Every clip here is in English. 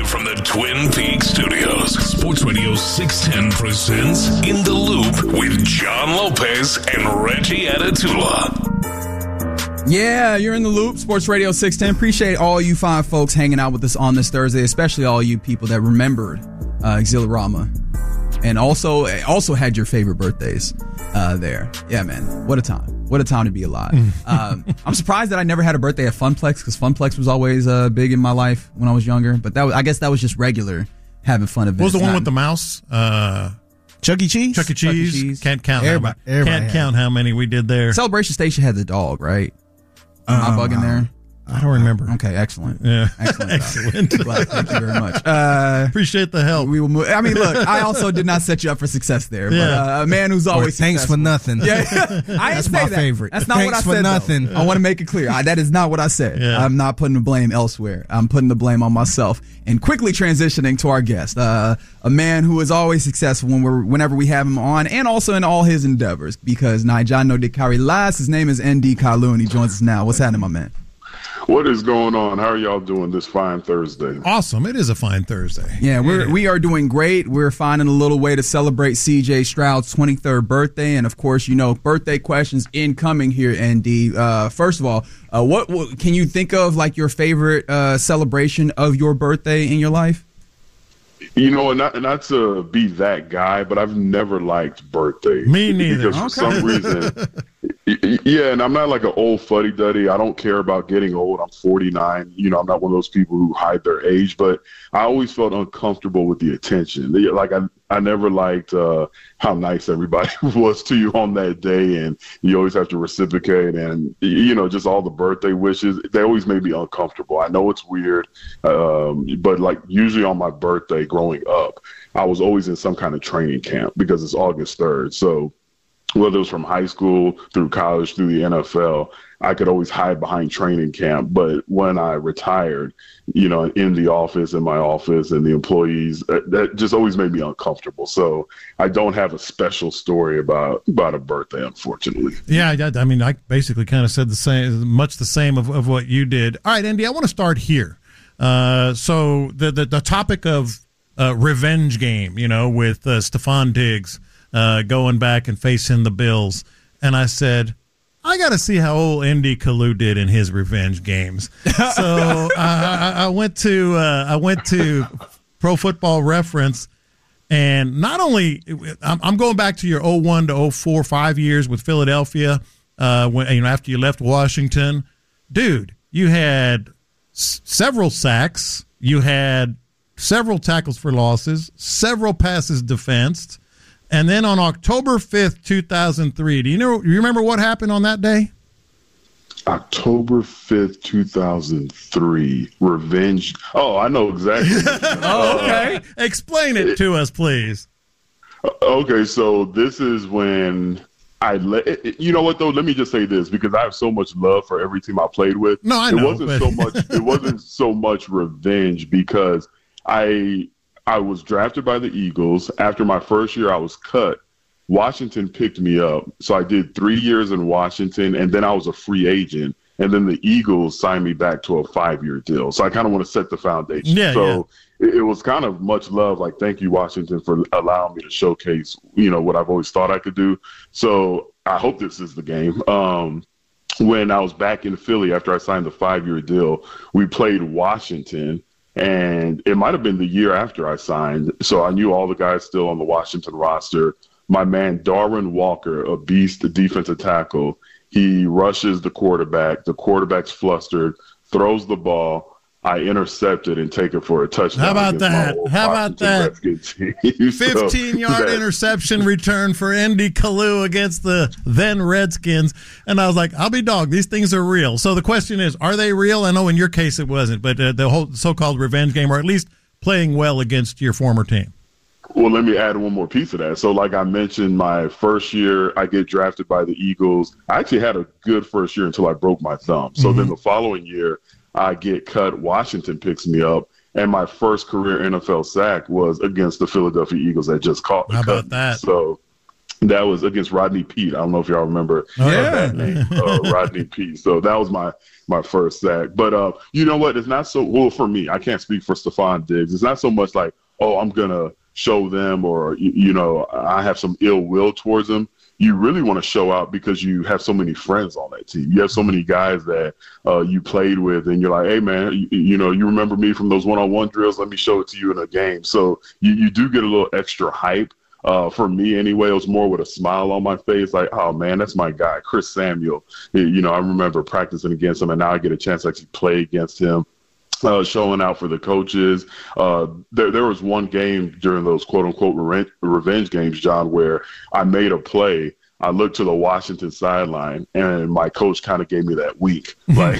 from the Twin Peaks studios, Sports Radio 610 presents In the Loop with John Lopez and Reggie Atatula. Yeah, you're in the loop. Sports Radio 610. Appreciate all you fine folks hanging out with us on this Thursday, especially all you people that remembered Exhilarama and also had your favorite birthdays there. Yeah, man. What a time. What a time to be alive. I'm surprised that I never had a birthday at Funplex, because Funplex was always big in my life when I was younger. But I guess that was just regular having fun events. What was the one with the mouse? Chuck E. Cheese? Chuck E. Cheese. Can't count. Everybody Can't count how many we did there. Celebration Station had the dog, right? Am I bugging there? I don't remember. Okay, excellent. Yeah. Excellent. Glad, thank you very much. Appreciate the help. We will move. I mean, look, I also did not set you up for success there. Yeah. But a man who's always thanks successful. for nothing. Yeah, I didn't That's say my that. favorite. That's not Thanks what I for said. nothing. Though. I want to make it clear. That is not what I said. Yeah. I'm not putting the blame elsewhere. I'm putting the blame on myself. And quickly transitioning to our guest, a man who is always successful whenever we have him on, and also in all his endeavors. Because Naijano de Carilas, his name is ND Kalu, and he joins us now. What's happening, my man? What is going on? How are y'all doing this fine Thursday? Awesome. It is a fine Thursday. Yeah, we are doing great. We're finding a little way to celebrate CJ Stroud's 23rd birthday. And, of course, birthday questions incoming here, ND. First of all, what can you think of, like, your favorite celebration of your birthday in your life? Not to be that guy, but I've never liked birthdays. Me neither. Because for some reason, yeah, and I'm not like an old fuddy-duddy. I don't care about getting old. I'm 49. I'm not one of those people who hide their age, but I always felt uncomfortable with the attention. Like I never liked how nice everybody was to you on that day, and you always have to reciprocate, and just all the birthday wishes. They always made me uncomfortable. I know it's weird, but like usually on my birthday growing up, I was always in some kind of training camp because it's August 3rd. So whether it was from high school through college through the NFL, I could always hide behind training camp. But when I retired, in the office, in my office, and the employees, that just always made me uncomfortable. So I don't have a special story about a birthday, unfortunately. Yeah, I mean, I basically kind of said much the same of what you did. All right, Andy, I want to start here. So the topic of revenge game, with Stephon Diggs going back and facing the Bills. And I said, I got to see how old ND Kalu did in his revenge games. So I went to Pro Football Reference, and not only I'm going back to your 01 to 04, 5 years with Philadelphia, when after you left Washington, dude, you had several sacks, you had several tackles for losses, several passes defensed. And then on October 5th, 2003, do you remember what happened on that day? October 5th, 2003, revenge. Oh, I know exactly. Oh, okay. Explain it to us, please. Okay, so this is when you know what, though? Let me just say this, because I have so much love for every team I played with. No, I know. It wasn't so much revenge, because I was drafted by the Eagles. After my first year, I was cut. Washington picked me up. So I did 3 years in Washington, and then I was a free agent. And then the Eagles signed me back to a 5-year deal. So I kind of want to set the foundation. Yeah. It was kind of much love. Like, thank you, Washington, for allowing me to showcase, what I've always thought I could do. So I hope this is the game. When I was back in Philly after I signed the 5-year deal, we played Washington. And it might have been the year after I signed. So I knew all the guys still on the Washington roster. My man, Darwin Walker, a beast, the defensive tackle, he rushes the quarterback. The quarterback's flustered, throws the ball. I intercepted and take it for a touchdown. How about that? 15-yard interception return for ND Kalu against the then Redskins. And I was like, I'll be dog. These things are real. So the question is, are they real? I know in your case it wasn't, but the whole so-called revenge game, or at least playing well against your former team. Well, let me add one more piece of that. So like I mentioned, my first year, I get drafted by the Eagles. I actually had a good first year until I broke my thumb. So then the following year, I get cut. Washington picks me up, and my first career NFL sack was against the Philadelphia Eagles that just caught me. How about that? So That was against Rodney Peete. I don't know if y'all remember that name, Rodney Peete. So that was my first sack. But you know what? It's not so well for me. I can't speak for Stephon Diggs. It's not so much like, oh, I'm gonna show them, or I have some ill will towards them. You really want to show out because you have so many friends on that team. You have so many guys that you played with, and you're like, hey, man, you remember me from those one-on-one drills. Let me show it to you in a game. So you do get a little extra hype. For me, anyway, it was more with a smile on my face, like, oh, man, that's my guy, Chris Samuel. I remember practicing against him, and now I get a chance to actually play against him. Showing out for the coaches. There was one game during those quote-unquote revenge games, John, where I made a play. I looked to the Washington sideline, and my coach kind of gave me that wink. Like,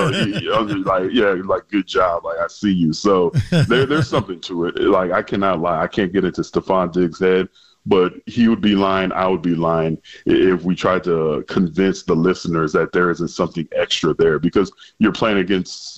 like, good job. Like, I see you. So there's something to it. Like, I cannot lie. I can't get into Stephon Diggs' head. But he would be lying, I would be lying if we tried to convince the listeners that there isn't something extra there, because you're playing against,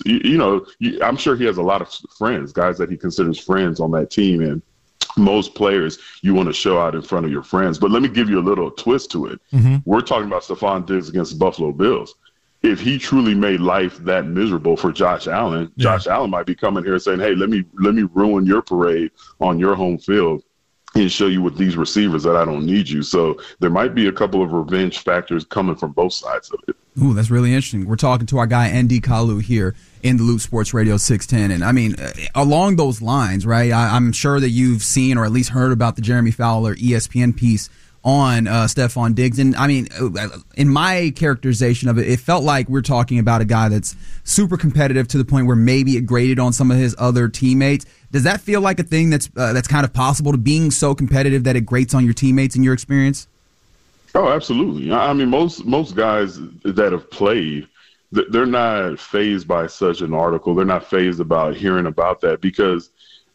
I'm sure he has a lot of friends, guys that he considers friends on that team. And most players, you want to show out in front of your friends. But let me give you a little twist to it. Mm-hmm. We're talking about Stephon Diggs against the Buffalo Bills. If he truly made life that miserable for Josh Allen, Josh Allen might be coming here saying, hey, let me ruin your parade on your home field and show you with these receivers that I don't need you. So there might be a couple of revenge factors coming from both sides of it. Ooh, that's really interesting. We're talking to our guy, Andy Kalu, here in the Loop Sports Radio 610. And, I mean, along those lines, right, I'm sure that you've seen or at least heard about the Jeremy Fowler ESPN piece on Stephon Diggs. And, I mean, in my characterization of it, it felt like we're talking about a guy that's super competitive to the point where maybe it grated on some of his other teammates. Does that feel like a thing that's kind of possible, to being so competitive that it grates on your teammates in your experience? Oh, absolutely. I mean, most guys that have played, they're not fazed by such an article. They're not fazed about hearing about that, because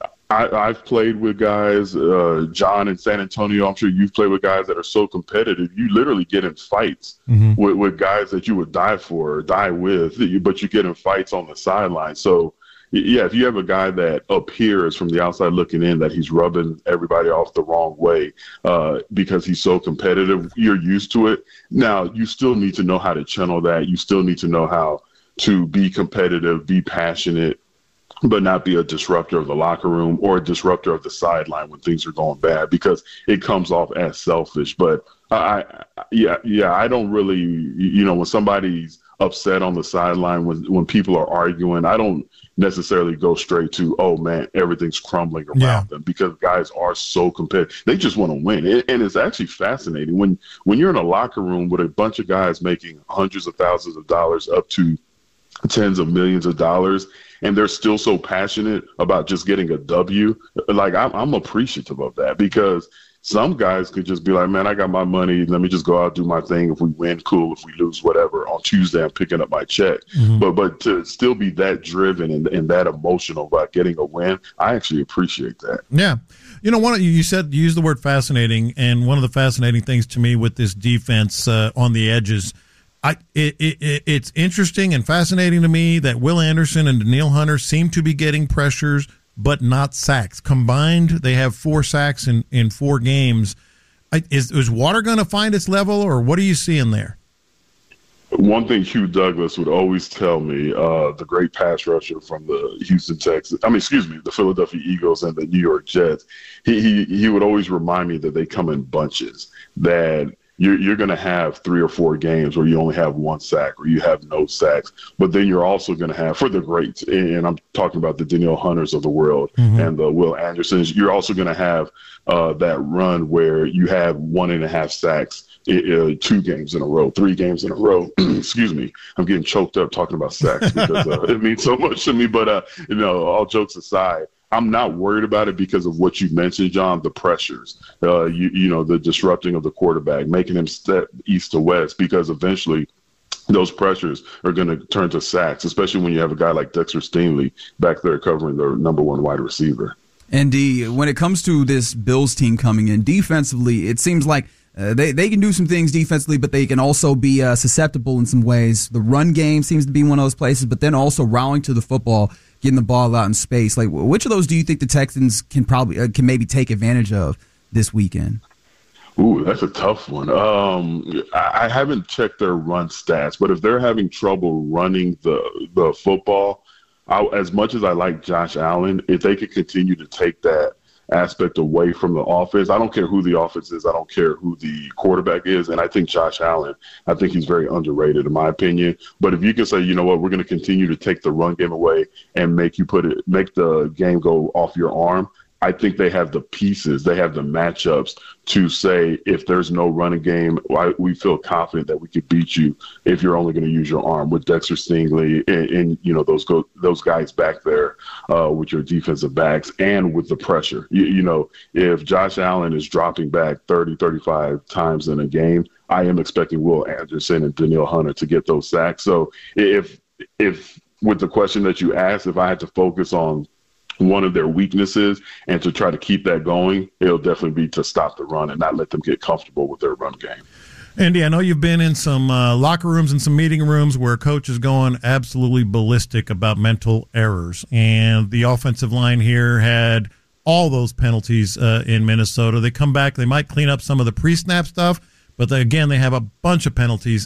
I've played with guys, John in San Antonio. I'm sure you've played with guys that are so competitive. You literally get in fights with guys that you would die for or die with, but you get in fights on the sideline. So, yeah, if you have a guy that appears from the outside looking in that he's rubbing everybody off the wrong way because he's so competitive, you're used to it. Now, you still need to know how to channel that. You still need to know how to be competitive, be passionate, but not be a disruptor of the locker room or a disruptor of the sideline when things are going bad, because it comes off as selfish. But I don't really, when somebody's upset on the sideline, when people are arguing, I don't necessarily go straight to, oh man, everything's crumbling around them, because guys are so competitive. They just want to win. And it's actually fascinating when you're in a locker room with a bunch of guys making hundreds of thousands of dollars up to tens of millions of dollars, and they're still so passionate about just getting a W. Like, I'm appreciative of that, because some guys could just be like, man, I got my money. Let me just go out, do my thing. If we win, cool. If we lose, whatever. On Tuesday, I'm picking up my check. Mm-hmm. But to still be that driven and that emotional about getting a win, I actually appreciate that. Yeah. You said, you used the word fascinating, and one of the fascinating things to me with this defense on the edges, it's interesting and fascinating to me that Will Anderson and Danielle Hunter seem to be getting pressures, but not sacks. Combined, they have 4 sacks in 4 games. Is Water going to find its level, or what are you seeing there? One thing Hugh Douglas would always tell me, the great pass rusher from the Philadelphia Eagles and the New York Jets, he would always remind me that they come in bunches, that you're going to have 3 or 4 games where you only have 1 sack or you have no sacks. But then you're also going to have, for the greats, and I'm talking about the Danielle Hunters of the world and the Will Andersons, you're also going to have that run where you have 1.5 sacks 2 games in a row, 3 games in a row. Excuse me. I'm getting choked up talking about sacks because it means so much to me. But, all jokes aside, I'm not worried about it because of what you mentioned, John, the pressures, the disrupting of the quarterback, making him step east to west, because eventually those pressures are going to turn to sacks, especially when you have a guy like Dexter Stingley back there covering their number 1 wide receiver. And when it comes to this Bills team coming in defensively, it seems like they can do some things defensively, but they can also be susceptible in some ways. The run game seems to be one of those places, but then also rallying to the football, getting the ball out in space. Like, which of those do you think the Texans can maybe take advantage of this weekend? Ooh, that's a tough one. I haven't checked their run stats, but if they're having trouble running the football, as much as I like Josh Allen, if they could continue to take that aspect away from the offense, I don't care who the offense is, I don't care who the quarterback is, and I think Josh Allen, I think he's very underrated in my opinion. But if you can say, you know what, we're going to continue to take the run game away and make the game go off your arm, I think they have the pieces, they have the matchups to say if there's no running game, we feel confident that we could beat you if you're only going to use your arm with Dexter Stingley and you know those guys back there with your defensive backs and with the pressure. You know, if Josh Allen is dropping back 30, 35 times in a game, I am expecting Will Anderson and Danielle Hunter to get those sacks. So if with the question that you asked, if I had to focus on one of their weaknesses and to try to keep that going, it'll definitely be to stop the run and not let them get comfortable with their run game. Andy, I know you've been in some locker rooms and some meeting rooms where coach is going absolutely ballistic about mental errors, and the offensive line here had all those penalties in Minnesota. They come back, they might clean up some of the pre-snap stuff, but they have a bunch of penalties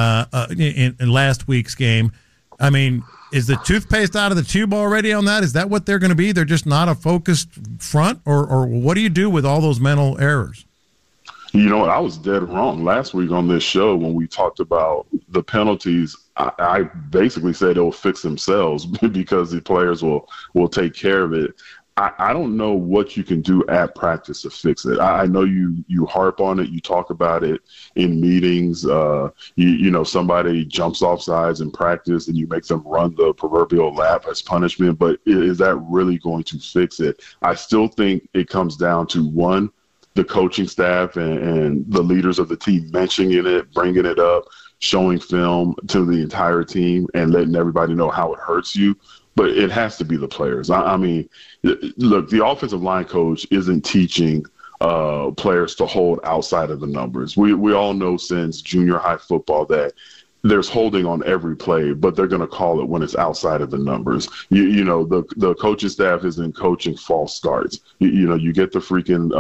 in last week's game. I mean, is the toothpaste out of the tube already on that? Is that what they're going to be? They're just not a focused front? Or what do you do with all those mental errors? You know what? I was dead wrong last week on this show when we talked about the penalties. I basically said it will fix themselves because the players will take care of it. I don't know what you can do at practice to fix it. I know you harp on it. You talk about it in meetings. You know, somebody jumps off sides in practice and you make them run the proverbial lap as punishment. But is that really going to fix it? I still think it comes down to, one, the coaching staff and the leaders of the team mentioning it, bringing it up, showing film to the entire team and letting everybody know how it hurts you. But it has to be the players. I mean, look, the offensive line coach isn't teaching players to hold outside of the numbers. We all know since junior high football that there's holding on every play, but they're going to call it when it's outside of the numbers. You know, the coaching staff isn't coaching false starts. You know, you get the freaking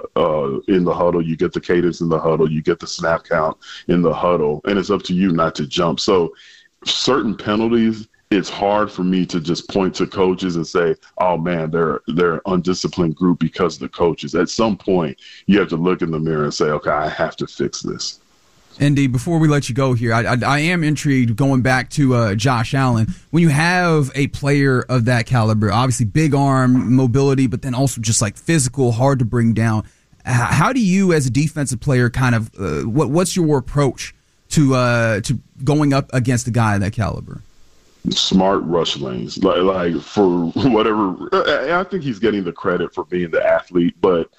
in the huddle, you get the cadence in the huddle, you get the snap count in the huddle, and it's up to you not to jump. So certain penalties, it's hard for me to just point to coaches and say, oh, man, they're an undisciplined group because of the coaches. At some point, you have to look in the mirror and say, okay, I have to fix this. Andy, before we let you go here, I am intrigued going back to Josh Allen. When you have a player of that caliber, obviously big arm, mobility, but then also just like physical, hard to bring down, how do you as a defensive player kind of what's your approach to going up against a guy of that caliber? Smart rush lanes, like for whatever. I think he's getting the credit for being the athlete, but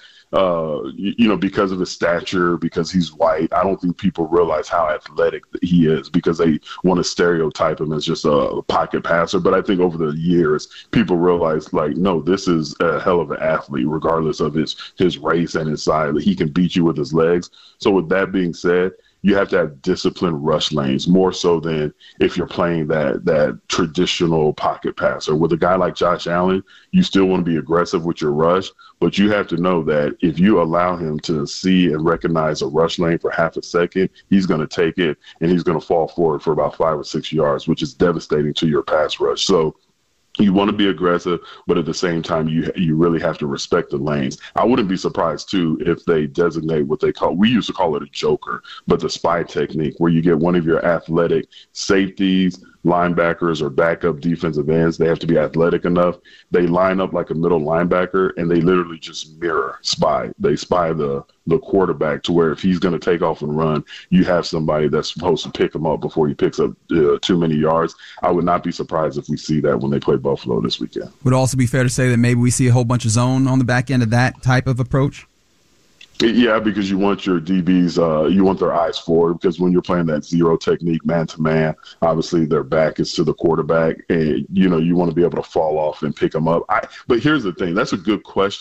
you know, because of his stature, because he's white, I don't think people realize how athletic he is because they want to stereotype him as just a pocket passer. But I think over the years, people realize, like, no, this is a hell of an athlete, regardless of his race and his size. He can beat you with his legs. So with that being said, you have to have disciplined rush lanes more so than if you're playing that traditional pocket passer. With a guy like Josh Allen, you still want to be aggressive with your rush, but you have to know that if you allow him to see and recognize a rush lane for half a second, he's going to take it and he's going to fall forward for about 5 or 6 yards, which is devastating to your pass rush. So you want to be aggressive, but at the same time, you really have to respect the lanes. I wouldn't be surprised, too, if they designate what they call – we used to call it a joker, but the spy technique where you get one of your athletic safeties, linebackers, or backup defensive ends. They have to be athletic enough. They line up like a middle linebacker, and they literally just spy. They spy the quarterback to where if he's going to take off and run, you have somebody that's supposed to pick him up before he picks up too many yards. I would not be surprised if we see that when they play Buffalo this weekend. Would it also be fair to say that maybe we see a whole bunch of zone on the back end of that type of approach? Yeah, because you want your DBs, you want their eyes forward, because when you're playing that zero technique man-to-man, obviously their back is to the quarterback, and, you know, you want to be able to fall off and pick them up. But here's the thing. That's a good question.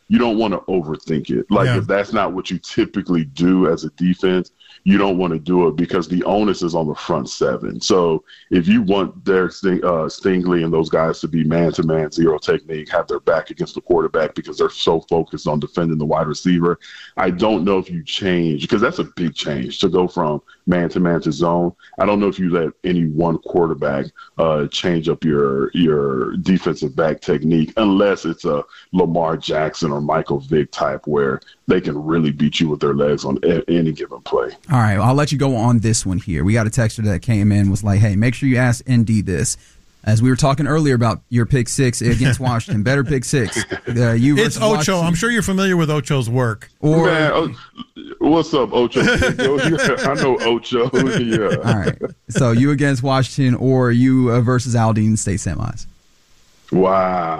you don't want to overthink it. Like if that's not what you typically do as a defense, you don't want to do it because the onus is on the front seven. So if you want Derek Stingley and those guys to be man-to-man, zero technique, have their back against the quarterback because they're so focused on defending the wide receiver, I don't know if you change, because that's a big change to go from man-to-man to zone. I don't know if you let any one quarterback change up your defensive back technique unless it's a Lamar Jackson or Michael Vick type where they can really beat you with their legs on any given play. All right, I'll let you go on this one here. We got a texter that came in, was like, hey, make sure you ask ND this. As we were talking earlier about your pick six against Washington, better pick six. It's Ocho. Washington. I'm sure you're familiar with Ocho's work. Man, what's up, Ocho? I know Ocho. Yeah. All right. So you against Washington or you versus Aldine State semis? Wow.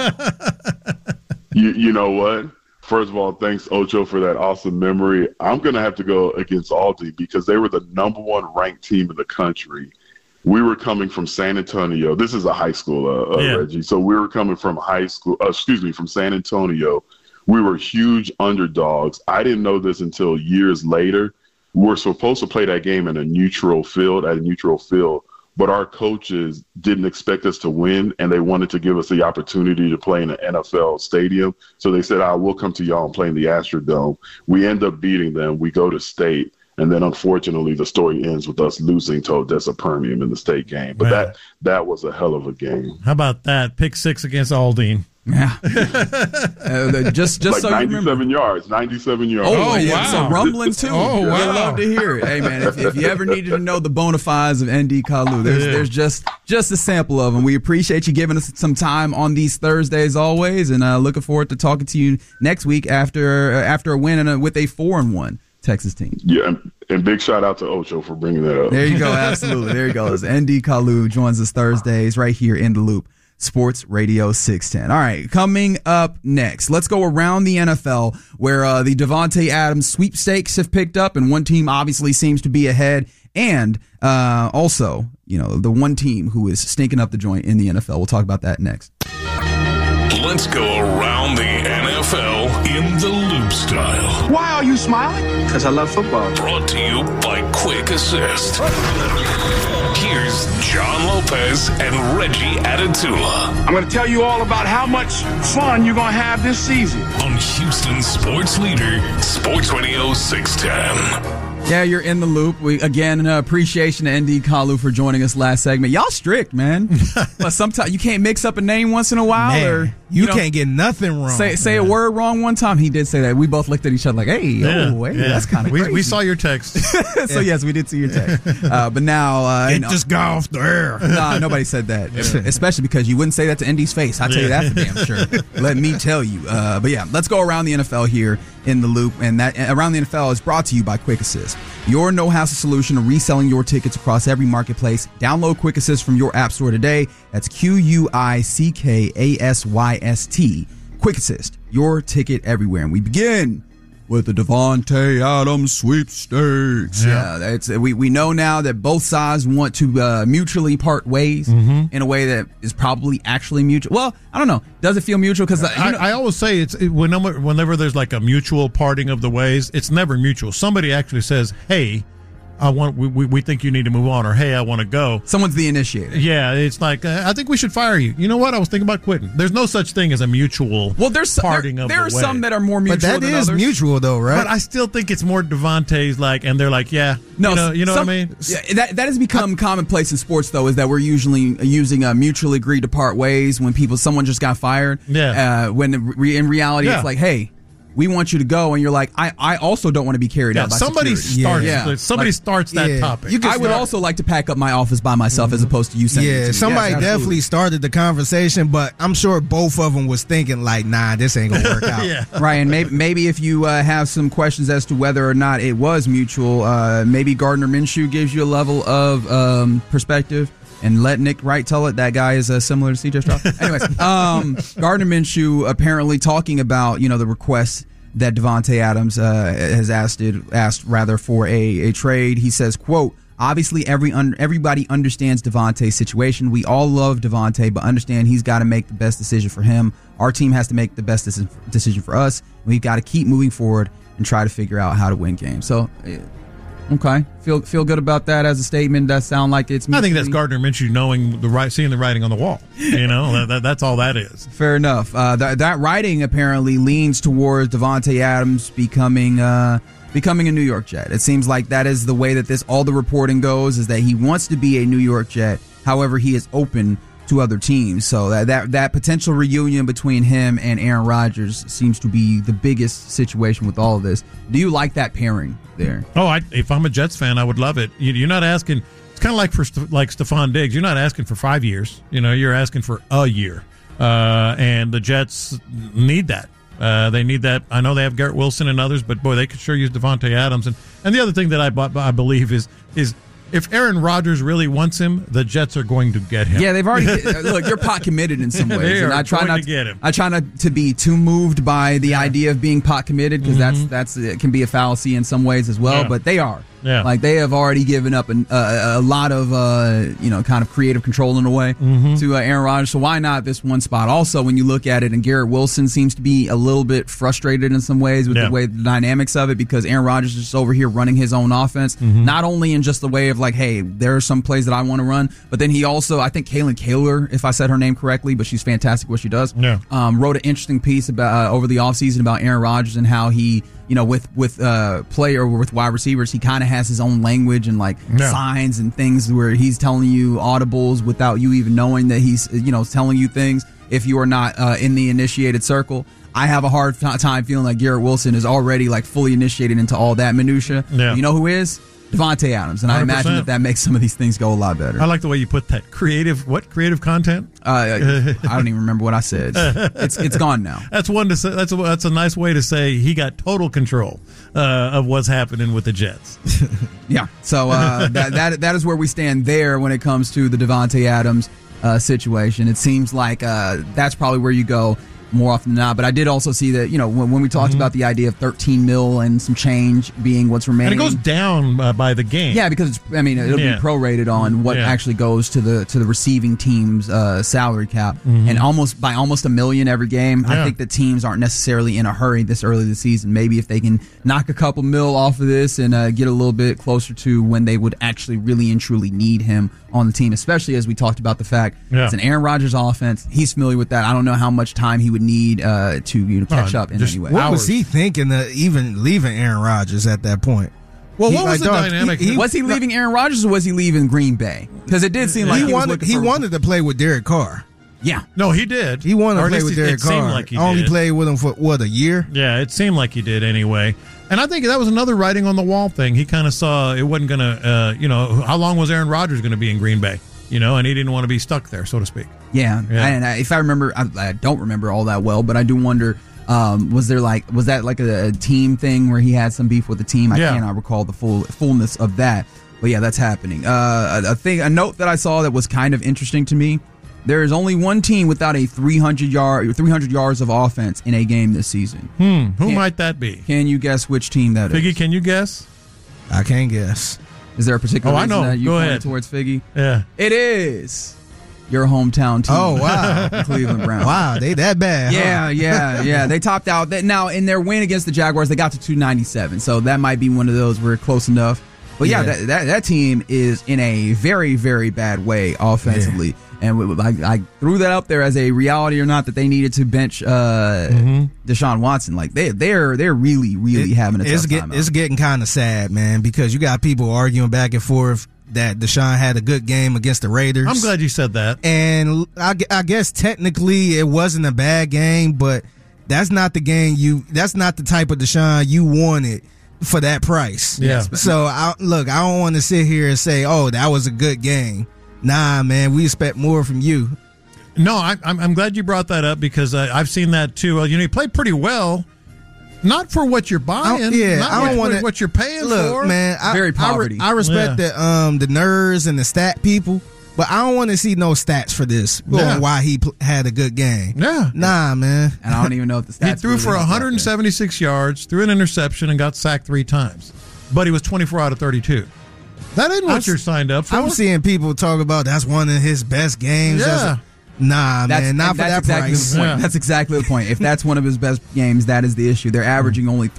You know what? First of all, thanks, Ocho, for that awesome memory. I'm going to have to go against Aldine because they were the number one ranked team in the country. We were coming from San Antonio. This is a high school, Reggie. So we were coming from from San Antonio. We were huge underdogs. I didn't know this until years later. We were supposed to play that game in a neutral field, but our coaches didn't expect us to win, and they wanted to give us the opportunity to play in an NFL stadium. So they said, we'll come to y'all and play in the Astrodome. We end up beating them. We go to state. And then, unfortunately, the story ends with us losing to Odessa Permian in the state game. But that was a hell of a game. How about that? Pick six against Aldine. Yeah. just like so 97 yards. 97 yards. Oh, yeah. So rumbling, too. Oh, wow. I love to hear it. Hey, man, if you ever needed to know the bona fides of ND Kalu, there's just a sample of them. We appreciate you giving us some time on these Thursdays always, and looking forward to talking to you next week after a win and with a 4-1 Texas team. Yeah, and big shout out to Ocho for bringing that up. There you go. Absolutely. There you go. ND Kalu joins us Thursdays right here in the Loop. Sports Radio 610. All right, coming up next, let's go around the NFL where the Davante Adams sweepstakes have picked up, and one team obviously seems to be ahead, and also, the one team who is stinking up the joint in the NFL. We'll talk about that next. Let's go around the NFL in the Loop style. Why are you smiling? Because I love football. Brought to you by Quick Assist. Here's John Lopez and Reggie Atatula. I'm going to tell you all about how much fun you're going to have this season. On Houston sports leader, Sports Radio 610. Yeah, you're in the Loop. We again appreciation to ND Kalu for joining us last segment. Y'all strict, man. But sometimes you can't mix up a name once in a while, man, or you can't get nothing wrong. Say a word wrong one time. He did say that. We both looked at each other like, "Hey, that's kind of crazy." We saw your text. So yes, we did see your text. But now it just got off the air. Nah, nobody said that. Especially because you wouldn't say that to ND's face. I'll tell you that for damn sure. Let me tell you. But yeah, let's go around the NFL here in the Loop, and that Around the NFL is brought to you by Quick Assist, your no-hassle solution to reselling your tickets across every marketplace. Download Quick Assist from your app store today. That's QUICKASYST. Quick Assist, your ticket everywhere. And we begin with the Davante Adams sweepstakes. Yeah, we know now that both sides want to mutually part ways in a way that is probably actually mutual. Well, I don't know. Does it feel mutual? Because I always say whenever there's like a mutual parting of the ways, it's never mutual. Somebody actually says, "Hey, we think you need to move on," or "Hey, I want to go." Someone's the initiator. Yeah, it's like I think we should fire you. You know what? I was thinking about quitting. There's no such thing as a mutual parting of the way. There are some that are more mutual but than others. That is mutual though, right? But I still think it's more Davante's and they're like, yeah, no, you know what I mean? Yeah, that has become commonplace in sports though, is that we're usually using a mutually agreed to part ways when someone just got fired. Yeah. When in reality it's like, hey, we want you to go, and you're like, I also don't want to be carried out by somebody security. Somebody starts that topic. I would also like to pack up my office by myself as opposed to you saying it to me. Somebody definitely started the conversation, but I'm sure both of them was thinking like, nah, this ain't gonna work out. Ryan, maybe if you have some questions as to whether or not it was mutual, maybe Gardner Minshew gives you a level of perspective. And let Nick Wright tell it. That guy is similar to C.J. Stroud. Anyways, Gardner Minshew apparently talking about the request that Davante Adams has asked for a trade. He says, quote, Obviously, everybody understands Devontae's situation. We all love Devontae, but understand he's got to make the best decision for him. Our team has to make the best decision for us. We've got to keep moving forward and try to figure out how to win games. So, okay, feel good about that as a statement. That sound like it's. I think that's Gardner Minshew seeing the writing on the wall. That's all that is. Fair enough. That writing apparently leans towards Davante Adams becoming a New York Jet. It seems like that is the way that all the reporting goes, is that he wants to be a New York Jet. However, he is open to other teams. So that potential reunion between him and Aaron Rodgers seems to be the biggest situation with all of this. Do you like that pairing there? Oh, if I'm a Jets fan, I would love it. You're not asking. It's kind of like like Stephon Diggs. You're not asking for 5 years. You're asking for a year. And the Jets need that. They need that. I know they have Garrett Wilson and others, but boy, they could sure use Devontae Adams. And the other thing that I believe is if Aaron Rodgers really wants him, the Jets are going to get him. Yeah, they've already look. You're pot committed in some ways, They and are I try going not to get him. I try not to be too moved by the idea of being pot committed, because that's it can be a fallacy in some ways as well. Yeah. But they are. Yeah. Like they have already given up a lot of kind of creative control in a way to Aaron Rodgers. So why not this one spot? Also, when you look at it, and Garrett Wilson seems to be a little bit frustrated in some ways with the way the dynamics of it, because Aaron Rodgers is just over here running his own offense, not only in just the way of like, hey, there are some plays that I want to run, but then he also, I think Kaylin Kaler, if I said her name correctly, but she's fantastic what she does, wrote an interesting piece about over the offseason about Aaron Rodgers and how he, with wide receivers, he kind of has his own language and signs and things where he's telling you audibles without you even knowing that he's telling you things if you are not in the initiated circle. I have a hard time feeling like Garrett Wilson is already fully initiated into all that minutia. Yeah. You know who is? Devontae Adams, and 100%. I imagine that makes some of these things go a lot better. I like the way you put that. Creative content? I don't even remember what I said. It's gone now. That's one to say. That's a nice way to say he got total control of what's happening with the Jets. Yeah. So that is where we stand there when it comes to the Devontae Adams situation. It seems like that's probably where you go more often than not. But I did also see that, when we talked about the idea of $13 million and some change being what's remaining. And it goes down by the game. Yeah, because it'll be prorated on what actually goes to the receiving team's salary cap. And almost $1 million every game. I think the teams aren't necessarily in a hurry this early in the season. Maybe if they can knock a couple mil off of this and get a little bit closer to when they would actually really and truly need him on the team, especially as we talked about the fact it's an Aaron Rodgers offense. He's familiar with that. I don't know how much time he would need to catch up in any way. What was he thinking of even leaving Aaron Rodgers at that point? Well, what was the dynamic? Was he leaving Aaron Rodgers or was he leaving Green Bay? Because it did seem like he wanted to play with Derek Carr. Yeah. No, he did. He wanted to play with Derek Carr. Like he only played with him for, a year? Yeah, it seemed like he did anyway. And I think that was another writing on the wall thing. He kind of saw it wasn't going to, how long was Aaron Rodgers going to be in Green Bay? And he didn't want to be stuck there, so to speak. Yeah. And if I remember, I don't remember all that well, but I do wonder, was that like a team thing where he had some beef with the team? I cannot recall the fullness of that. But yeah, that's happening. A note that I saw that was kind of interesting to me. There is only one team without a 300 yards of offense in a game this season. Who might that be? Can you guess which team that is? Figgy, can you guess? I can't guess. Is there a particular reason that you pointed towards Figgy? Yeah. It is your hometown team. Oh, wow. The Cleveland Browns. Wow, they that bad. Yeah. They topped out. Now, in their win against the Jaguars, they got to 297. So that might be one of those where close enough. But that team is in a very, very bad way offensively. Yeah. And I threw that up there as a reality or not that they needed to bench Deshaun Watson. Like they're really, really having a tough time. It's getting kind of sad, man, because you got people arguing back and forth that Deshaun had a good game against the Raiders. I'm glad you said that. And I guess technically it wasn't a bad game, but that's not the game that's not the type of Deshaun you wanted for that price. Yeah. So I don't want to sit here and say, oh, that was a good game. Nah, man, we expect more from you. No, I'm glad you brought that up because I've seen that too. He played pretty well, not for what you're buying. I don't want what you're paying for. Look, man, very poverty. I respect the nerds and the stat people, but I don't want to see no stats for this. Why he had a good game? Yeah, nah, man. And I don't even know if the stats. He threw for 176 yards, threw an interception, and got sacked 3 times. But he was 24 out of 32. That ain't what you're signed up for. I'm seeing people talk about that's one of his best games. Yeah. Nah, man, not for that price. The point. That's exactly the point. If that's one of his best games, that is the issue. They're averaging only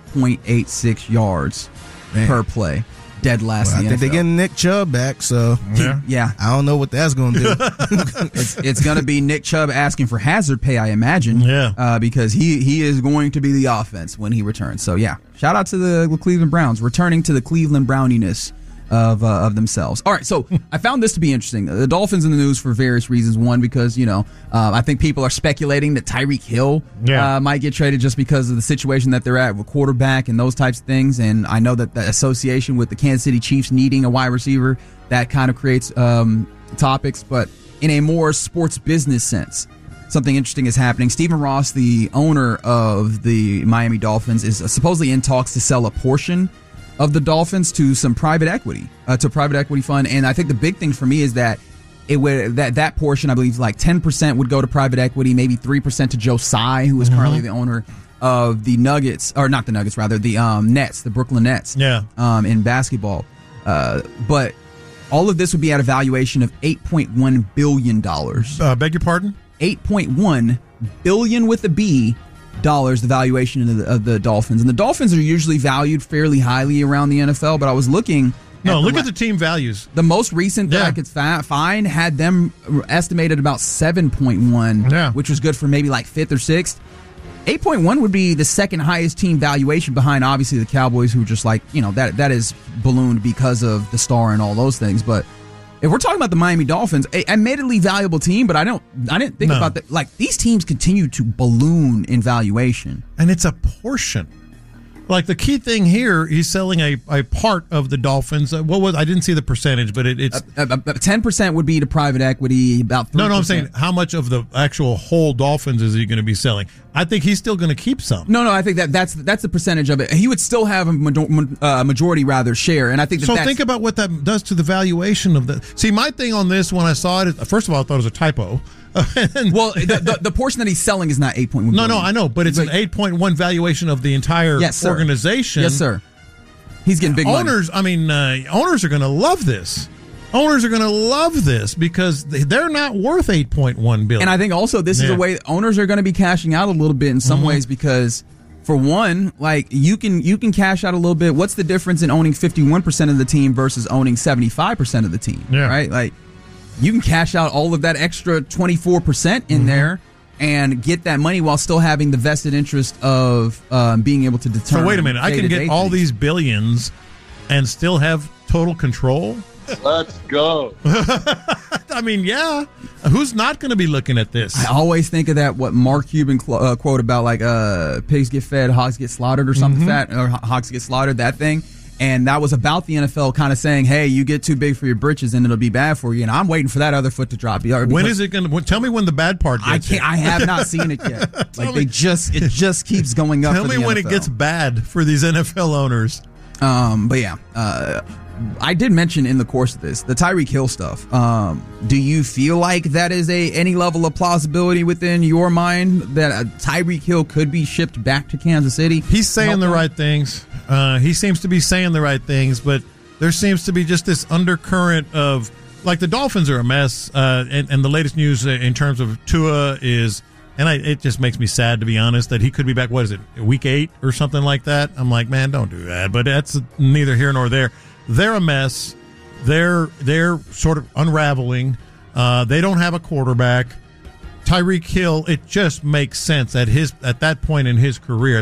3.86 yards per play. Dead last in the I think NFL. they're getting Nick Chubb back, so yeah. I don't know what that's going to do. It's going to be Nick Chubb asking for hazard pay, I imagine. Yeah. Because he is going to be the offense when he returns. So, yeah, shout out to the Cleveland Browns, returning to the Cleveland Browniness of themselves. All right, so I found this to be interesting. The Dolphins in the news for various reasons. One, because, I think people are speculating that Tyreek Hill might get traded just because of the situation that they're at with quarterback and those types of things. And I know that the association with the Kansas City Chiefs needing a wide receiver, that kind of creates topics. But in a more sports business sense, something interesting is happening. Stephen Ross, the owner of the Miami Dolphins, is supposedly in talks to sell a portion of the Dolphins to some private equity, to a private equity fund. And I think the big thing for me is that that portion, I believe, like 10% would go to private equity, maybe 3% to Joe Tsai, who is currently the owner of the Nuggets, or not the Nuggets, rather, the Nets, the Brooklyn Nets, in basketball. But all of this would be at a valuation of $8.1 billion. Beg your pardon? $8.1 billion with a B. The valuation of the Dolphins. And the Dolphins are usually valued fairly highly around the NFL, but I was looking look at the team values. The most recent that I could find had them estimated about 7.1, which was good for maybe like 5th or 6th. 8.1 would be the second highest team valuation behind obviously the Cowboys, who just like, that is ballooned because of the star and all those things. But if we're talking about the Miami Dolphins, admittedly valuable team, but I didn't think about that. Like, these teams continue to balloon in valuation. And it's a portion. Like, the key thing here, he's selling a part of the Dolphins. I didn't see the percentage, but it's 10% would be to private equity. About 3%. No, I'm saying how much of the actual whole Dolphins is he going to be selling? I think he's still going to keep some. No, I think that's the percentage of it. He would still have a majority share, and I think think about what that does to the valuation of the. See, my thing on this when I saw it, first of all, I thought it was a typo. Well, the portion that he's selling is not 8.1. No, I know, but it's an 8.1 valuation of the entire organization. Yes, sir. He's getting big owners. money. Owners are going to love this. Owners are going to love this because they're not worth $8.1 billion. And I think also this is a way owners are going to be cashing out a little bit in some ways because, for one, like you can cash out a little bit. What's the difference in owning 51% of the team versus owning 75% of the team? Right? Like, you can cash out all of that extra 24% in there and get that money while still having the vested interest of being able to determine. So wait a minute, I can get all these billions and still have total control? Let's go. I mean, yeah. Who's not going to be looking at this? I always think of that, what Mark Cuban quote about, like, pigs get fed, hogs get slaughtered or something, or hogs get slaughtered, that thing. And that was about the NFL kind of saying, hey, you get too big for your britches and it'll be bad for you. And I'm waiting for that other foot to drop. When is it going to? Tell me when the bad part gets I have not seen it yet. Like, it just keeps going up. Tell me when it gets bad for these NFL owners. But yeah, I did mention in the course of this, the Tyreek Hill stuff. Do you feel like that is any level of plausibility within your mind that Tyreek Hill could be shipped back to Kansas City? He's saying the right things. He seems to be saying the right things, but there seems to be just this undercurrent of, like, the Dolphins are a mess. And the latest news in terms of Tua is, and it just makes me sad, to be honest, that he could be back, what is it, week 8 or something like that? I'm like, man, don't do that. But that's neither here nor there. They're a mess. They're sort of unraveling. They don't have a quarterback. Tyreek Hill, it just makes sense at this point in his career,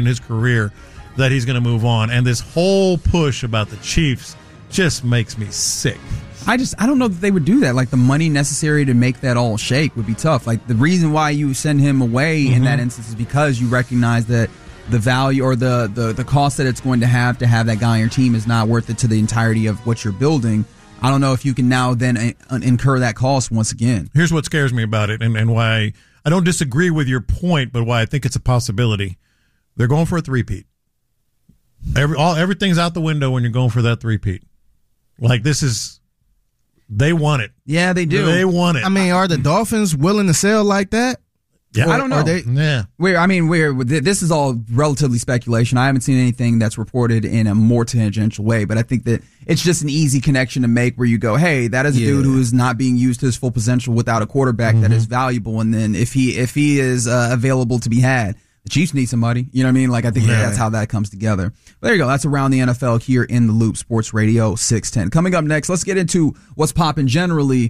that he's going to move on. And this whole push about the Chiefs just makes me sick. I don't know that they would do that. Like, the money necessary to make that all shake would be tough. Like, the reason why you send him away in that instance is because you recognize that the value or the cost that it's going to have that guy on your team is not worth it to the entirety of what you're building. I don't know if you can now then incur that cost once again. Here's what scares me about it and why I don't disagree with your point, but why I think it's a possibility. They're going for a three-peat. Everything's out the window when you're going for that three-peat. Like, they want it. Yeah, they do. They want it. I mean, are the Dolphins willing to sell like that? Yeah, I don't know. This is all relatively speculation. I haven't seen anything that's reported in a more tangential way, but I think that it's just an easy connection to make where you go, hey, that is a dude who is not being used to his full potential without a quarterback that is valuable. And then if he is available to be had, the Chiefs need somebody. You know what I mean? Like, I think that's how that comes together. But there you go. That's Around the NFL here in the Loop Sports Radio 610. Coming up next, let's get into what's popping generally.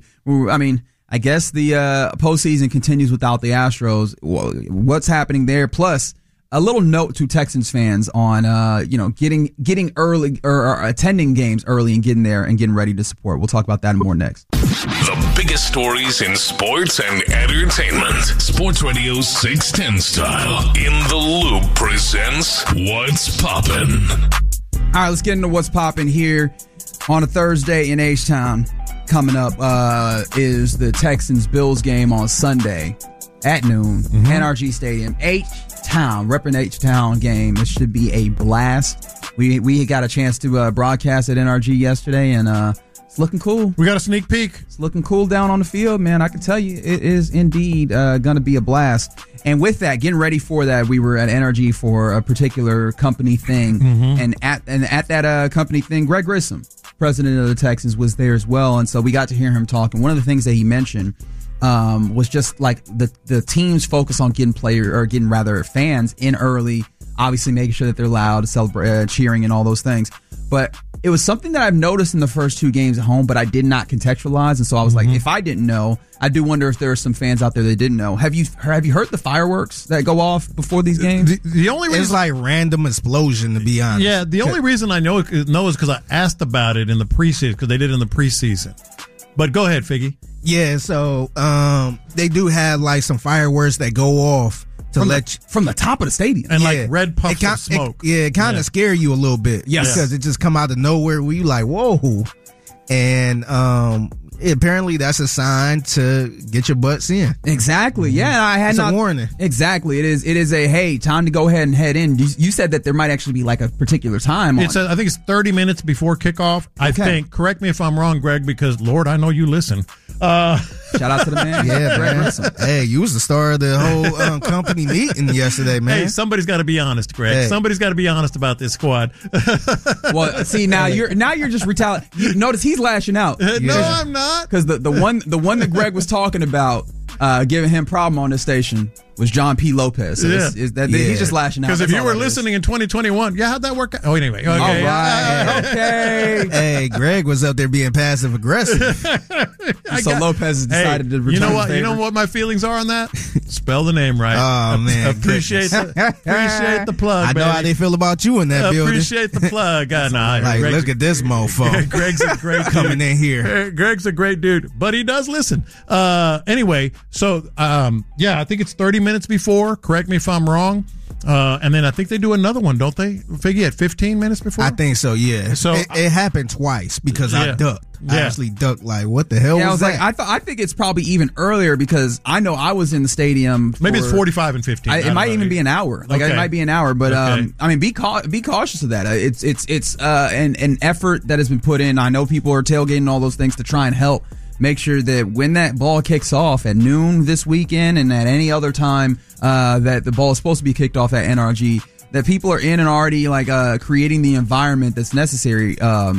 I guess the postseason continues without the Astros. What's happening there? Plus, a little note to Texans fans on getting early or attending games early and getting there and getting ready to support. We'll talk about that and more next. The biggest stories in sports and entertainment. Sports Radio 610 style. In the Loop presents What's Poppin'. All right, let's get into what's popping here on a Thursday in H-Town. Coming up is the Texans-Bills game on Sunday at noon, NRG Stadium. H-Town, repping H-Town game. This should be a blast. We got a chance to broadcast at NRG yesterday, and it's looking cool. We got a sneak peek. It's looking cool down on the field, man. I can tell you it is indeed going to be a blast. And with that, getting ready for that, we were at NRG for a particular company thing. And at that company thing, Greg Grissom, president of the Texans, was there as well. And so we got to hear him talk. And one of the things that he mentioned was just like the team's focus on getting fans in early, obviously making sure that they're loud, cheering and all those things. But it was something that I've noticed in the first two games at home, but I did not contextualize. And so I was like, if I didn't know, I do wonder if there are some fans out there that didn't know. Have you heard the fireworks that go off before these games? The only reason, it's like random explosion, to be honest. Yeah, the only reason I know is because I asked about it in the preseason, because they did it in the preseason. But go ahead, Figgy. Yeah, so they do have like some fireworks that go off from the top of the stadium, and like red puffs of smoke. It kind of scare you a little bit, because it just come out of nowhere where you like, whoa, and apparently that's a sign to get your butts in. Exactly. Yeah, I had a warning. Exactly. It is a hey, time to go ahead and head in. You said that there might actually be like a particular time. I think it's 30 minutes before kickoff. Okay. I think. Correct me if I'm wrong, Greg, because Lord, I know you listen. Shout out to the man. Yeah, man. Hey, you was the star of the whole company meeting yesterday, man. Hey, somebody's got to be honest, Greg. Hey. Somebody's got to be honest about this squad. Well, see, now you're just retaliating. Notice he's lashing out. No, I'm not. Because the one that Greg was talking about, giving him problem on this station, was John P. Lopez. So he's just lashing out. Because if you were listening in 2021, how'd that work out? Oh, anyway. Okay. All right. Okay. Hey, Greg was up there being passive aggressive. So Lopez has decided to return. You know what my feelings are on that? Spell the name right. Oh, man. Appreciate the plug, I know how they feel about you in that building. Appreciate the plug. Look at this mofo. Greg's a great dude. Coming in here. Greg's a great dude, but he does listen. Anyway, so I think it's 30 minutes before. Correct me if I'm wrong. And then I think they do another one, don't they? Figgy at 15 minutes before? I think so, yeah. So it happened twice because I ducked. I actually ducked. Like, what the hell was that? I think it's probably even earlier because I know I was in the stadium. Maybe it's 45 and 15. It might even be an hour. It might be an hour. But be cautious of that. It's an effort that has been put in. I know people are tailgating all those things to try and help make sure that when that ball kicks off at noon this weekend and at any other time that the ball is supposed to be kicked off at NRG, that people are in and already creating the environment that's necessary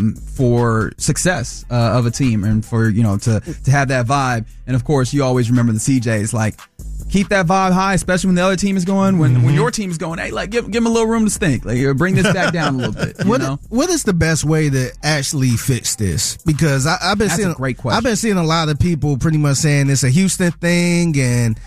for success of a team and for to have that vibe. And of course, you always remember the CJs, like, keep that vibe high, especially when the other team is going. When your team is going, hey, like give them a little room to stink. Like, bring this back down a little bit. What is the best way to actually fix this? Because I've been seeing a great question. I've been seeing a lot of people pretty much saying it's a Houston thing, and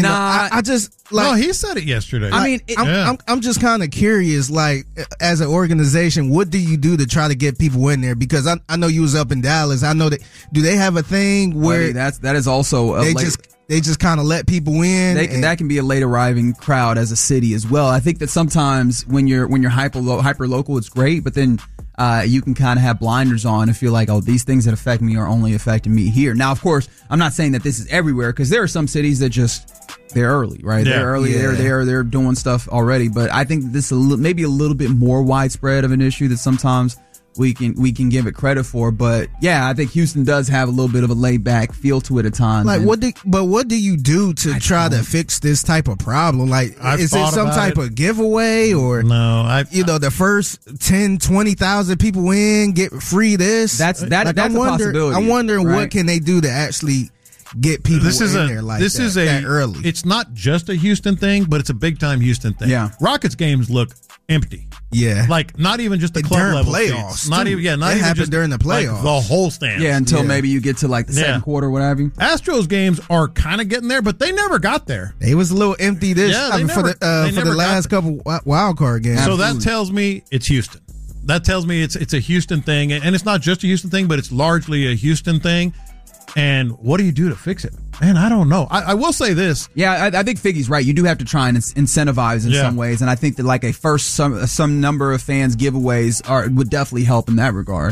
I just like. No, he said it yesterday. I'm just kind of curious. Like, as an organization, what do you do to try to get people in there? Because I know you was up in Dallas. I know do they have a thing where that is also they just kind of let people in. That can be a late arriving crowd as a city as well. I think that sometimes when you're hyper local, it's great, but then you can kind of have blinders on and feel like, oh, these things that affect me are only affecting me here. Now, of course, I'm not saying that this is everywhere, because there are some cities that they're early, right? Yeah. They're early. Yeah. They're doing stuff already. But I think this maybe a little bit more widespread of an issue that sometimes we can give it credit for. But yeah, I think Houston does have a little bit of a laid back feel to it at times. Like what do you do to try to fix this type of problem? Like, is it some type of giveaway or no? The first 10, 20,000 people in get free this. That's a possibility. I'm wondering what can they do to actually get people in there like that early. It's not just a Houston thing, but it's a big time Houston thing. Yeah. Rockets games look empty. Yeah. Like not even just the club level playoffs. Seats. Not even happened during the playoffs. Like the whole stand. Yeah, until maybe you get to like the second quarter or whatever. Astros games are kind of getting there, but they never got there. They was a little empty for the last couple wild card games. So that tells me it's Houston. That tells me it's a Houston thing, and it's not just a Houston thing, but it's largely a Houston thing. And what do you do to fix it? Man, I don't know. I will say this. Yeah, I think Figgy's right. You do have to try and incentivize in some ways, and I think that like a first some number of fans giveaways would definitely help in that regard.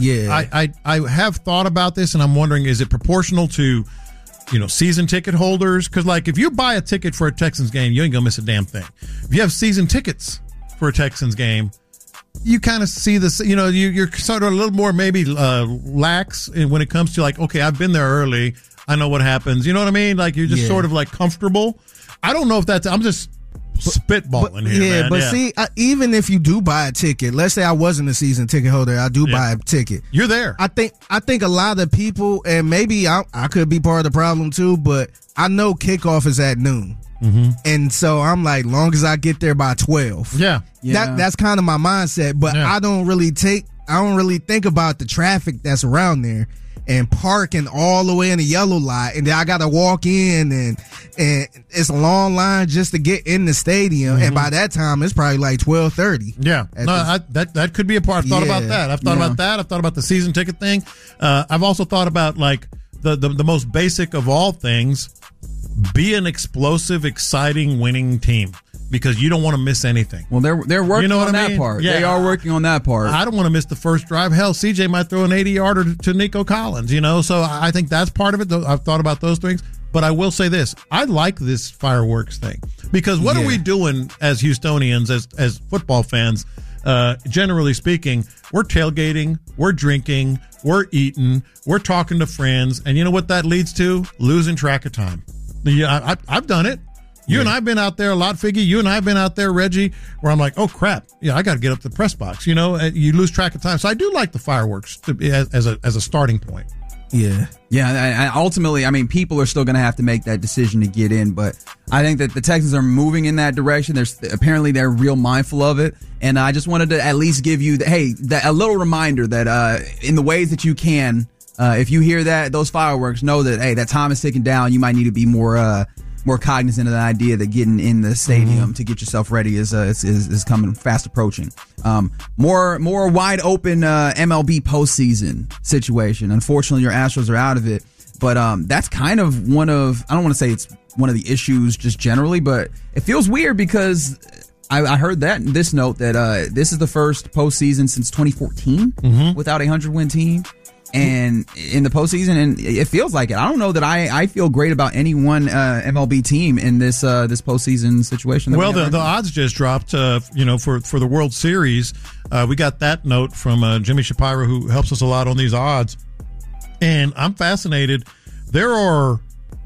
I have thought about this, and I'm wondering, is it proportional to season ticket holders? Because like if you buy a ticket for a Texans game, you ain't gonna miss a damn thing. If you have season tickets for a Texans game, you kind of see this, you're sort of a little more maybe lax when it comes to like, okay, I've been there early. I know what happens. You know what I mean? Like you're just sort of like comfortable. I don't know if I'm just spitballing here. Yeah, man. but see, even if you do buy a ticket, let's say I wasn't a season ticket holder, I do buy a ticket. You're there. I think a lot of people, and maybe I could be part of the problem too, but I know kickoff is at noon. Mm-hmm. And so I'm like, long as I get there by 12. Yeah. That's kind of my mindset. But I don't really think about the traffic that's around there and parking all the way in the yellow lot. And then I got to walk in and it's a long line just to get in the stadium. Mm-hmm. And by that time, it's probably like 12:30. Yeah. That could be a part. I've thought about that. I've thought about that. I've thought about the season ticket thing. I've also thought about like the most basic of all things. Be an explosive, exciting, winning team because you don't want to miss anything. Well, they're working on that part. Yeah. They are working on that part. I don't want to miss the first drive. Hell, CJ might throw an 80-yarder to Nico Collins, So I think that's part of it. I've thought about those things. But I will say this. I like this fireworks thing because what are we doing as Houstonians, as football fans? Generally speaking, we're tailgating, we're drinking, we're eating, we're talking to friends. And you know what that leads to? Losing track of time. Yeah, I've done it. You and I have been out there a lot, Figgy. You and I have been out there, Reggie, where I'm like, oh, crap. Yeah, I got to get up to the press box. You lose track of time. So I do like the fireworks as a starting point. Yeah. Yeah. Ultimately, I mean, people are still going to have to make that decision to get in. But I think that the Texans are moving in that direction. Apparently they're real mindful of it. And I just wanted to at least give you, a little reminder that in the ways that you can, if you hear those fireworks, know that, hey, that time is ticking down. You might need to be more cognizant of the idea that getting in the stadium to get yourself ready is coming fast approaching. More wide open MLB postseason situation. Unfortunately, your Astros are out of it, but that's kind of I don't want to say it's one of the issues just generally, but it feels weird because I heard that in this note that this is the first postseason since 2014 without a 100-win team. And in the postseason, and it feels like it. I don't know that I feel great about any one MLB team in this postseason situation. Well, the odds just dropped. For the World Series, we got that note from Jimmy Shapiro, who helps us a lot on these odds, and I'm fascinated. There are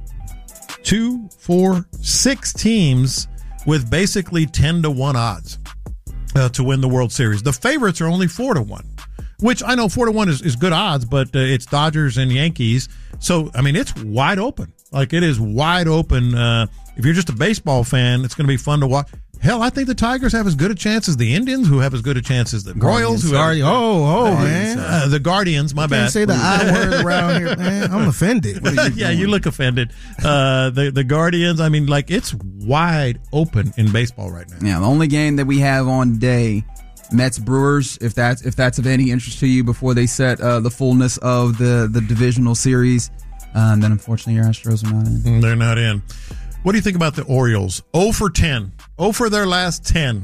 2, 4, 6 teams with basically 10-1 odds to win the World Series. The favorites are only 4-1. Which I know 4-1 is good odds, but it's Dodgers and Yankees. So, I mean, it's wide open. Like, it is wide open. If you're just a baseball fan, it's going to be fun to watch. Hell, I think the Tigers have as good a chance as the Indians, who have as good a chance as the Royals. Sorry. Man. The Guardians, my bad. Can't say the I word around here, man. I'm offended. You look offended. The Guardians, I mean, like, it's wide open in baseball right now. Yeah, the only game that we have on today, Mets Brewers, if that's of any interest to you, before they set the fullness of the divisional series. And then unfortunately your Astros are not in. They're not in. What do you think about the Orioles? 0 for 10. 0 for their last 10.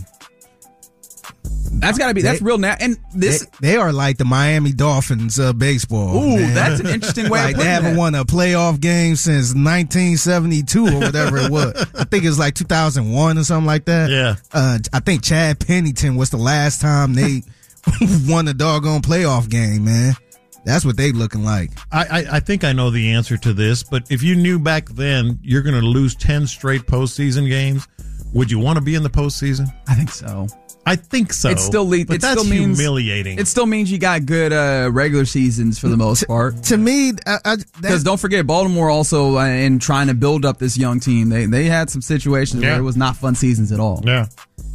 That's got to be, that's real now. And they are like the Miami Dolphins of baseball. Ooh, man. That's an interesting way of putting They haven't won a playoff game since 1972 or whatever it was. I think it was like 2001 or something like that. Yeah. I think Chad Pennington was the last time they won a doggone playoff game, man. That's what they looking like. I think I know the answer to this, but if you knew back then you're going to lose 10 straight postseason games, would you want to be in the postseason? I think so. I think so. It still leads. But that's humiliating. It still means you got good regular seasons for the most part. To me, because don't forget, Baltimore also in trying to build up this young team, they had some situations where it was not fun seasons at all. Yeah.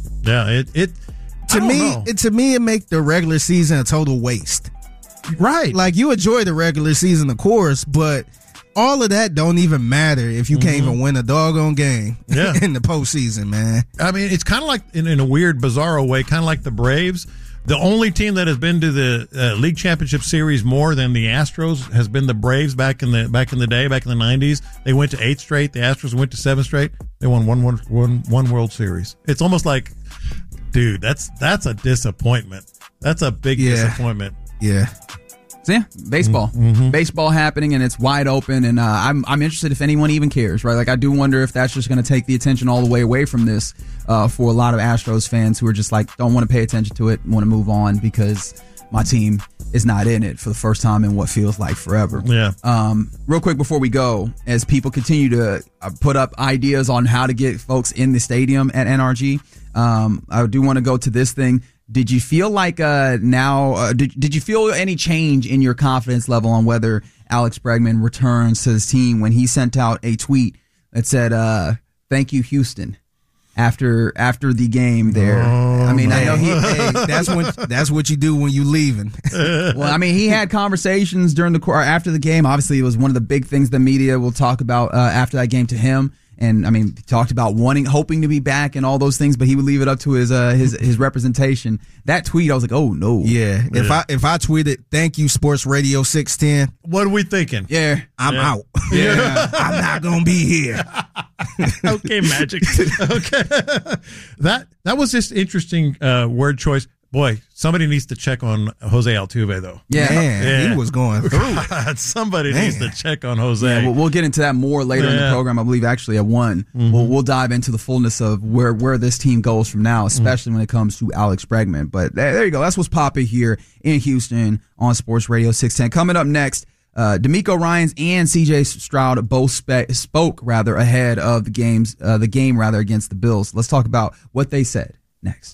To me, it make the regular season a total waste. Right. Like, you enjoy the regular season, of course, but all of that don't even matter if you can't even win a doggone game in the postseason, man. I mean, it's kind of like, in a weird, bizarro way, kind of like the Braves. The only team that has been to the League Championship Series more than the Astros has been the Braves back in the day, back in the 90s. They went to 8 straight. The Astros went to 7 straight. They won one World Series. It's almost like, dude, that's a disappointment. That's a big disappointment. Yeah. So yeah, baseball. Baseball happening, and it's wide open, and I'm interested if anyone even cares, right? Like, I do wonder if that's just going to take the attention all the way away from this for a lot of Astros fans who are just like, don't want to pay attention to it, want to move on because my team is not in it for the first time in what feels like forever. Yeah. Real quick before we go, as people continue to put up ideas on how to get folks in the stadium at NRG, I do want to go to this thing. Did you feel like did you feel any change in your confidence level on whether Alex Bregman returns to his team when he sent out a tweet that said, thank you, Houston, after the game there? I mean, man. I know that's what you do when you leaving. Well, I mean, he had conversations after the game. Obviously, it was one of the big things the media will talk about after that game to him. And I mean, he talked about hoping to be back and all those things, but he would leave it up to his representation. That tweet, I was like, oh no. Yeah. If I tweeted, thank you, Sports Radio 610. What are we thinking? Yeah. I'm out. Yeah. I'm not gonna be here. Okay, Magic. Okay. That was just interesting word choice. Boy, somebody needs to check on Jose Altuve, though. Yeah. Man, he was going through. Somebody needs to check on Jose. Yeah, we'll get into that more later in the program. I believe actually at 1. We'll dive into the fullness of where this team goes from now, especially when it comes to Alex Bregman. But there you go. That's what's popping here in Houston on Sports Radio 610. Coming up next, D'Amico Ryans and CJ Stroud both spoke ahead of the game against the Bills. Let's talk about what they said next.